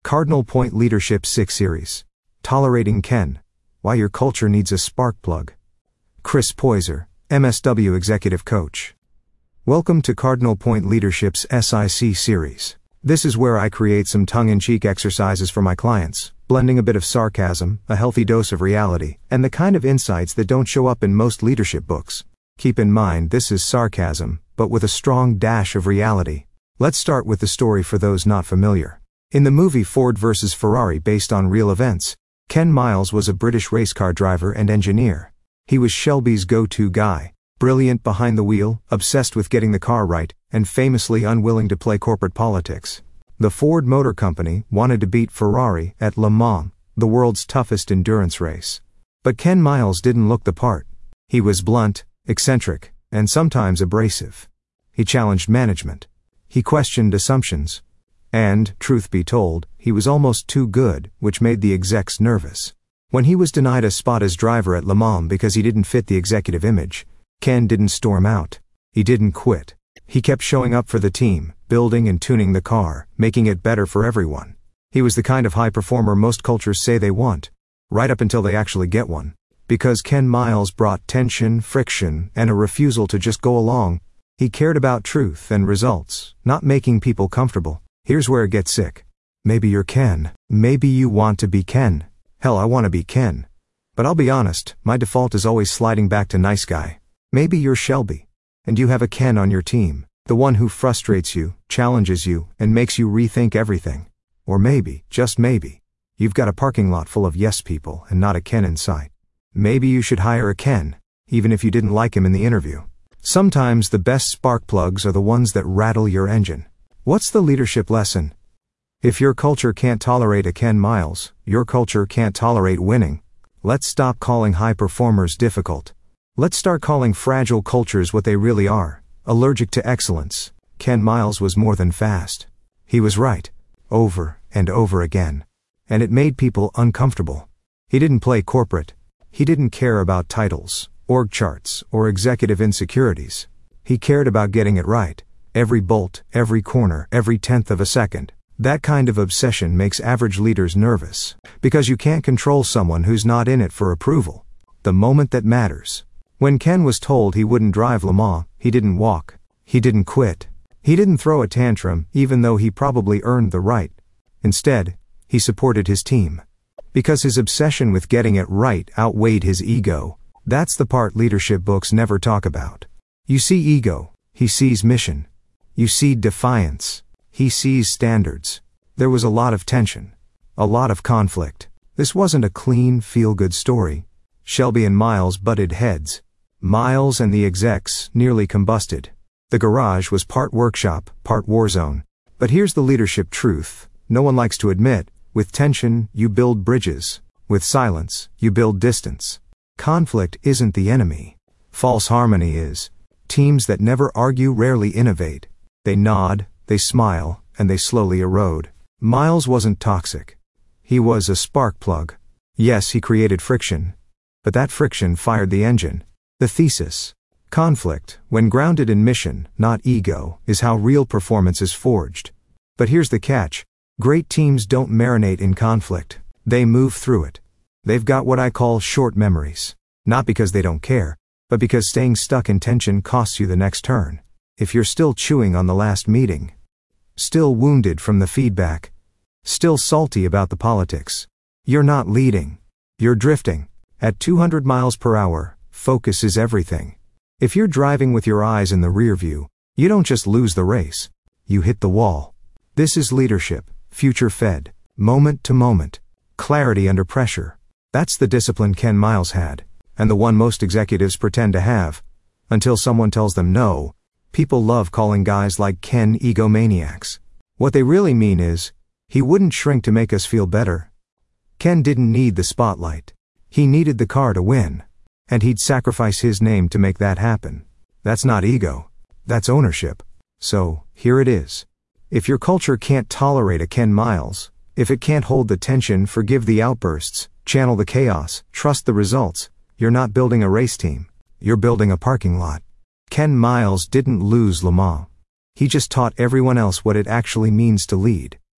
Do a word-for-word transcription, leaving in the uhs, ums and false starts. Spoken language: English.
Cardinal Point Leadership six Series. Tolerating Ken. Why Your Culture Needs a Spark Plug. Chris Poyser, M S W Executive Coach. Welcome to Cardinal Point Leadership's S I C series. This is where I create some tongue-in-cheek exercises for my clients, blending a bit of sarcasm, a healthy dose of reality, and the kind of insights that don't show up in most leadership books. Keep in mind this is sarcasm, but with a strong dash of reality. Let's start with the story for those not familiar. In the movie Ford versus Ferrari, based on real events, Ken Miles was a British race car driver and engineer. He was Shelby's go-to guy, brilliant behind the wheel, obsessed with getting the car right, and famously unwilling to play corporate politics. The Ford Motor Company wanted to beat Ferrari at Le Mans, the world's toughest endurance race. But Ken Miles didn't look the part. He was blunt, eccentric, and sometimes abrasive. He challenged management. He questioned assumptions. And, truth be told, he was almost too good, which made the execs nervous. When he was denied a spot as driver at Le Mans because he didn't fit the executive image, Ken didn't storm out. He didn't quit. He kept showing up for the team, building and tuning the car, making it better for everyone. He was the kind of high performer most cultures say they want, right up until they actually get one. Because Ken Miles brought tension, friction, and a refusal to just go along, he cared about truth and results, not making people comfortable. Here's where it gets sick. Maybe you're Ken. Maybe you want to be Ken. Hell, I want to be Ken. But I'll be honest, my default is always sliding back to nice guy. Maybe you're Shelby. And you have a Ken on your team, the one who frustrates you, challenges you, and makes you rethink everything. Or maybe, just maybe, you've got a parking lot full of yes people and not a Ken in sight. Maybe you should hire a Ken, even if you didn't like him in the interview. Sometimes the best spark plugs are the ones that rattle your engine. What's the leadership lesson? If your culture can't tolerate a Ken Miles, your culture can't tolerate winning. Let's stop calling high performers difficult. Let's start calling fragile cultures what they really are, allergic to excellence. Ken Miles was more than fast. He was right, over and over again. And it made people uncomfortable. He didn't play corporate. He didn't care about titles, org charts, or executive insecurities. He cared about getting it right. Every bolt, every corner, every tenth of a second. That kind of obsession makes average leaders nervous, because you can't control someone who's not in it for approval. The moment that matters. When Ken was told he wouldn't drive Le Mans, he didn't walk. He didn't quit. He didn't throw a tantrum, even though he probably earned the right. Instead, he supported his team. Because his obsession with getting it right outweighed his ego. That's the part leadership books never talk about. You see ego, he sees mission. You see defiance. He sees standards. There was a lot of tension. A lot of conflict. This wasn't a clean, feel-good story. Shelby and Miles butted heads. Miles and the execs nearly combusted. The garage was part workshop, part war zone. But here's the leadership truth, no one likes to admit. With tension, you build bridges. With silence, you build distance. Conflict isn't the enemy. False harmony is. Teams that never argue rarely innovate. They nod, they smile, and they slowly erode. Miles wasn't toxic. He was a spark plug. Yes, he created friction. But that friction fired the engine. The thesis. Conflict, when grounded in mission, not ego, is how real performance is forged. But here's the catch. Great teams don't marinate in conflict. They move through it. They've got what I call short memories. Not because they don't care, but because staying stuck in tension costs you the next turn. If you're still chewing on the last meeting, still wounded from the feedback, still salty about the politics, you're not leading. You're drifting. At two hundred miles per hour, focus is everything. If you're driving with your eyes in the rear view, you don't just lose the race. You hit the wall. This is leadership, future-fed, moment to moment, clarity under pressure. That's the discipline Ken Miles had, and the one most executives pretend to have, until someone tells them no. People love calling guys like Ken egomaniacs. What they really mean is, he wouldn't shrink to make us feel better. Ken didn't need the spotlight. He needed the car to win. And he'd sacrifice his name to make that happen. That's not ego. That's ownership. So, here it is. If your culture can't tolerate a Ken Miles, if it can't hold the tension, forgive the outbursts, channel the chaos, trust the results, you're not building a race team. You're building a parking lot. Ken Miles didn't lose Le Mans. He just taught everyone else what it actually means to lead.